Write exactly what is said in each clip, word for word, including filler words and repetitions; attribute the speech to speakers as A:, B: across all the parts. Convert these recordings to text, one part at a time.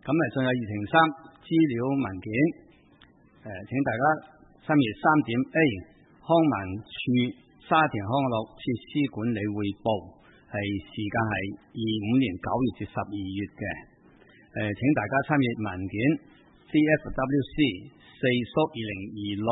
A: 啊，仲有二停三資料文件，誒、呃、請大家三月三點 A 康文署沙田康樂設施管理匯報，係時間係二五年九月至十二月嘅。誒、呃、請大家參閱文件 C F W C 四縮二零二六。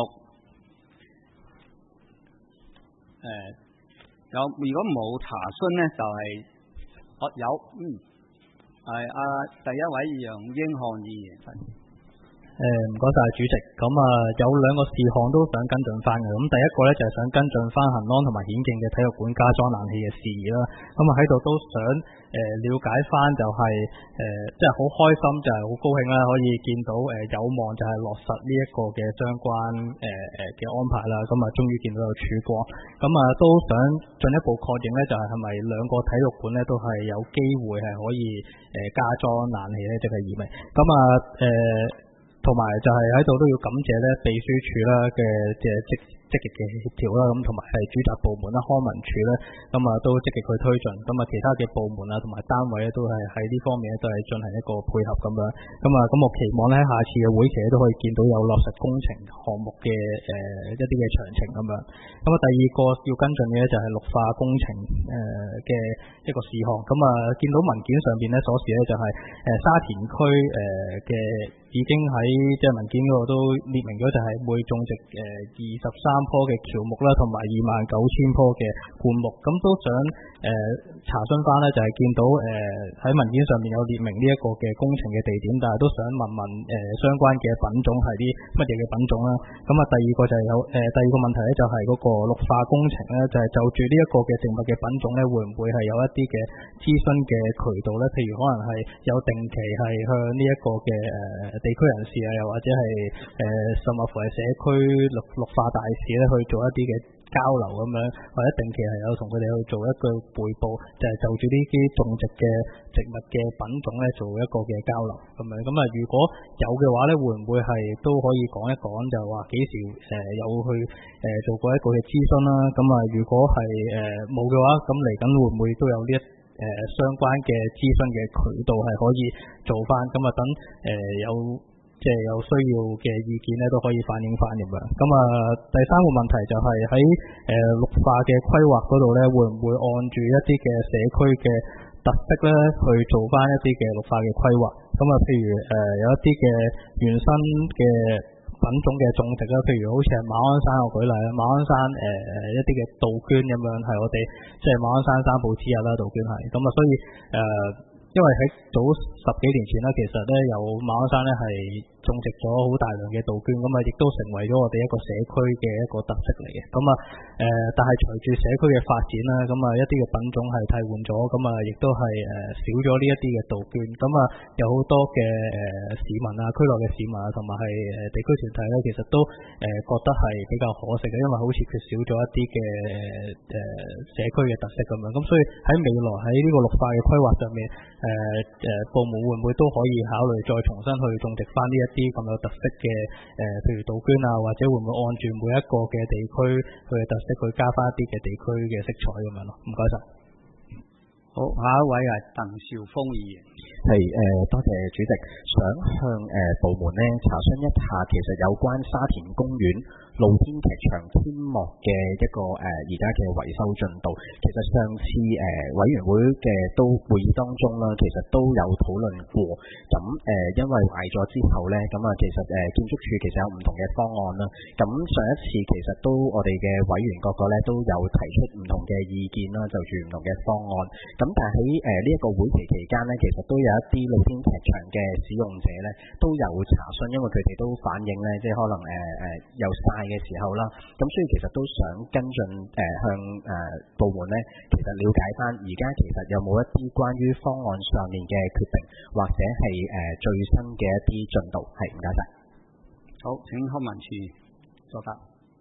A: 誒有如果冇查詢呢，就係、是、我、哦、有嗯係啊第一位楊英漢議員。
B: 誒唔該晒主席，咁啊有兩個事項都想跟進翻嘅，咁第一個咧就係、是、想跟進翻恒安同埋顯徑嘅體育館加裝冷氣嘅事宜啦，咁啊喺度都想誒、呃、了解翻就係誒即係好開心，就係、是、好高興啦，可以見到誒、呃、有望就係落實呢一個嘅相關誒誒嘅安排啦，咁啊終於見到有曙光，咁啊都想進一步確認咧，就係係咪兩個體育館咧都係有機會係可以誒、呃、加裝冷氣咧，即係意味，咁啊誒。呃同埋就係喺度都要感謝咧秘書處啦嘅嘅積積極嘅協調啦，咁同埋係主責部門啦康文署咧，咁啊都積極去推進，咁啊其他嘅部門啊同埋單位咧都係喺呢方面咧都係進行一個配合咁樣，咁啊咁我期望咧下次嘅會期都可以見到有落實工程項目嘅誒、呃、一啲嘅詳情咁樣，咁啊第二個要跟進嘅咧就係綠化工程誒嘅、呃、一個事項，咁啊見到文件上邊咧所示咧就係、是、誒、呃、沙田區誒嘅。呃已經喺即係文件嗰度都列明咗，就係每種植誒二十三棵嘅喬木啦，同埋二萬九千棵嘅灌木。咁都想誒、呃、查詢翻咧，就係、是、見到誒喺、呃、文件上面有列明呢一個嘅工程嘅地點，但係都想問問誒、呃、相關嘅品種係啲乜嘢嘅品種啦。咁啊，第二個就係有誒、呃、第二個問題咧，就係嗰個綠化工程咧，就係、是、就住呢一個嘅植物嘅品種咧，會唔會係有一啲嘅諮詢嘅渠道咧？譬如可能係有定期係向呢一個嘅誒。呃地區人士啊，又或者係誒、呃，甚至乎係社區綠綠化大使咧，去做一啲嘅交流咁樣，或者定期係有同佢哋去做一個匯報，就係、是、就住呢啲種植嘅植物嘅品種咧，做一個嘅交流咁樣。咁啊，如果有嘅話咧，會唔會係都可以講一講，就話幾時誒、呃、有去誒、呃、做過一個嘅諮詢啦？咁啊，如果係誒冇嘅話，咁嚟緊會唔會都有呢一？誒、呃、相關嘅諮詢嘅渠道係可以做翻，咁啊等誒有即係有需要嘅意見咧都可以反映翻咁樣。咁啊第三個問題就係喺誒綠化嘅規劃嗰度咧，會唔會按住一啲嘅社區嘅特色咧去做翻一啲嘅綠化嘅規劃？咁啊譬如誒、呃、有一啲嘅原生嘅品種嘅種植啦，譬如好似係馬鞍山，我舉例啦，馬鞍山誒誒、呃、一啲嘅杜鵑咁樣，係我哋即係馬鞍山三寶之一啦，杜鵑係咁啊，所以誒、呃，因為喺早十幾年前啦，其實咧有馬鞍山咧係種植咗好大量嘅杜鵑，咁啊亦都成為咗我哋一個社區嘅一個特色嚟嘅。咁啊誒，但係隨住社區嘅發展啦，咁啊一啲嘅品種係替換咗，咁啊亦都係誒少咗呢一啲嘅杜鵑，咁啊有好多嘅誒市民啊，區內嘅市民啊，同埋係誒地區團體咧，其實都誒覺得係比較可惜嘅，因為好似缺少咗一啲嘅誒誒社區嘅特色咁樣。咁所以喺未來喺呢個綠化嘅規劃上面，誒誒部門會唔會都可以考慮再重新去種植翻呢一啲咁有特色嘅誒，譬如杜鵑啊，或者會唔會按住每一個嘅地區佢嘅特色去加翻一啲嘅地區嘅色彩咁樣咯？唔該晒。
A: 好，下一位係鄧兆峰議員。
C: 係誒、呃，多謝主席，想向誒、呃、部門咧查詢一下，其實有關沙田公園露天劇場天幕嘅一個誒而家嘅維修進度。其實上次誒、呃、委員會嘅都會議當中啦，其實都有討論過。咁誒、呃、因為壞咗之後咧，咁啊其實誒、呃、建築署其實有唔同嘅方案啦。咁上一次其實都我哋嘅委員個個咧都有提出唔同嘅意見啦，就住唔同嘅方案。咁但係喺誒呢一個會期期間咧，其實都有一啲露天劇場嘅使用者咧都有查詢，因為佢哋都反映咧，即係可能誒誒有晒嘅時候啦，咁所以其實都想跟進誒、呃、向誒、呃、部門咧，其實了解翻而家其實有冇一啲關於方案上面嘅決定，或者係誒、呃、最新嘅一啲進度，係唔該晒。
A: 好，請康文署作答。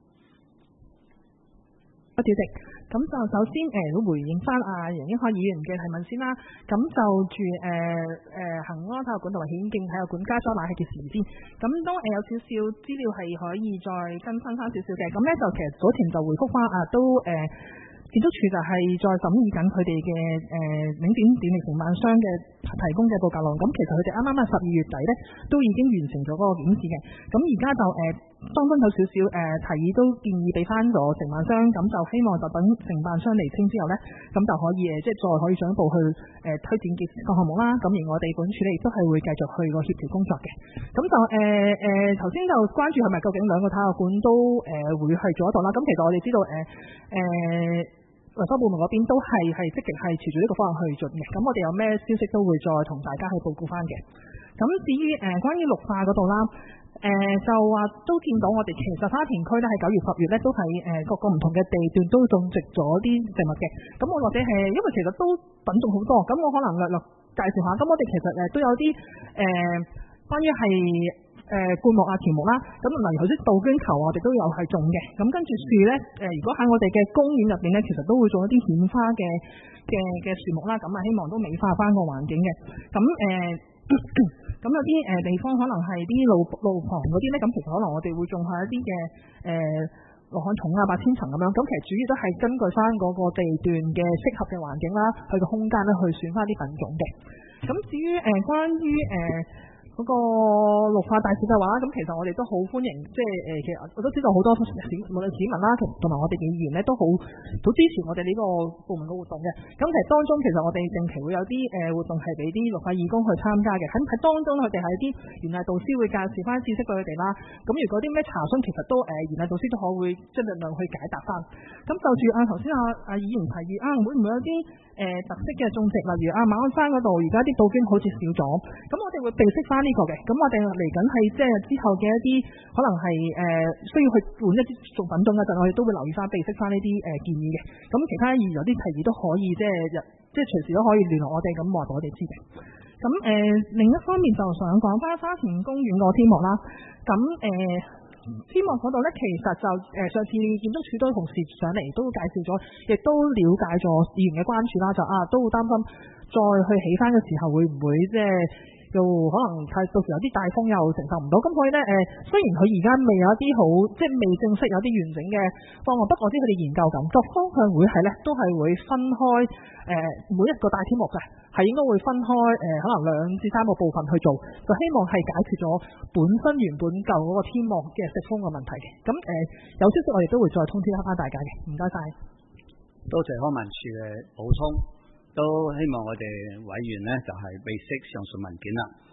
D: 主席，咁就首先誒都、呃、回應翻阿楊英漢議員嘅提問先啦。咁就住誒誒恆安體育館同埋顯徑體育館加裝冷氣嘅事先，咁都誒、呃、有少少資料係可以再更新翻少少嘅。咁咧就其實早前就回覆翻啊，都誒。呃建築署就係再審議緊佢哋嘅誒領展電力承辦商嘅提供嘅報價內容。咁其實佢哋啱啱喺十二月底咧都已經完成咗嗰個檢視嘅。咁而家就誒、呃、當中有少少誒、呃、提議都建議俾翻個承辦商，咁就希望就等承辦商釐清之後咧，咁就可以誒即係再可以進一步去誒、呃、推展嘅個項目啦。咁而我哋本署咧亦都係會繼續去個協調工作嘅。咁就誒誒頭先就關注係咪究竟兩個體育館都誒、呃、會係做得到啦？咁其實我哋知道誒誒。呃呃維修部門嗰邊都係係積極係朝住呢個方向去進嘅，咁我哋有咩消息都會再同大家去報告翻嘅。咁至於誒、呃、關於綠化嗰度啦，誒、呃、就話都見到我哋其實沙田區咧喺九月十月咧都喺誒各個唔同嘅地段都種植咗啲植物嘅。咁我或者係因為其實都品種好多，咁我可能略略介紹下。咁我哋其實誒都有啲誒、呃、關於係。誒、呃、灌木啊、喬木啦，咁例如頭先杜鵑球我哋都有係種嘅，咁跟住樹咧，誒、呃、如果喺我哋嘅公園入邊咧，其實都會種一啲顯花嘅嘅嘅樹木啦，咁啊希望都美化翻個環境嘅。咁誒，咁、呃、有啲誒地方可能係啲路路旁嗰啲咧，咁其實可能我哋會種下一啲嘅誒羅漢松啊、八千層咁樣，咁其實主要都係根據翻嗰個地段嘅適合嘅環境啦，佢個空間咧去選翻啲品種嘅。咁至於誒、呃、關於誒。呃嗰個綠化大使嘅話，咁其實我哋都好歡迎，即係誒，其實我都知道好多市無論市民啦，同埋我哋嘅議員咧，都好好支持我哋呢個部門嘅活動嘅。咁其實當中其實我哋定期會有啲誒活動係俾啲綠化義工去參加嘅。喺喺當中佢哋係啲園藝導師會介紹翻知識俾佢哋啦。咁如果啲咩查詢，其實都誒園藝導師都可會即係盡量去解答翻。咁就住啊頭先啊啊議員提議啊，會唔會有啲誒、呃、特色嘅種植，例如啊馬鞍山嗰度而家啲杜鵑好似少咗，咁我哋會備悉翻呢個嘅。咁我哋嚟緊係即係之後嘅一啲可能係誒、呃、需要去換一啲種品種嗰陣，我哋都會留意翻備悉翻呢啲誒建議嘅。咁其他議員有啲提議都可以即係即係隨時都可以聯絡我哋，咁話俾我哋知嘅。咁誒、呃、另一方面就想講翻沙田公園個天幕啦。咁誒。呃天幕嗰度咧，其實就誒、呃、上次建築署都同事上嚟都介紹咗，亦都了解咗議員嘅關注啦，就啊都會擔心再去起翻嘅時候會唔會即係又可能係到時有啲大風又承受唔到，咁所以咧誒、呃、雖然佢而家未有一啲好即係未正式有啲完整嘅方案，不過我知佢哋研究緊個方向會係咧都係會分開誒、呃、每一個大天幕嘅。係應該會分開誒、呃，可能兩至三個部分去做，就希望係解決咗本身原本舊嗰個天幕嘅食風嘅問題嘅。咁誒、呃、有消息我哋都會再通知翻大家嘅。唔該晒，
A: 多謝康文署嘅補充，都希望我哋委員呢就係備悉上述文件啦。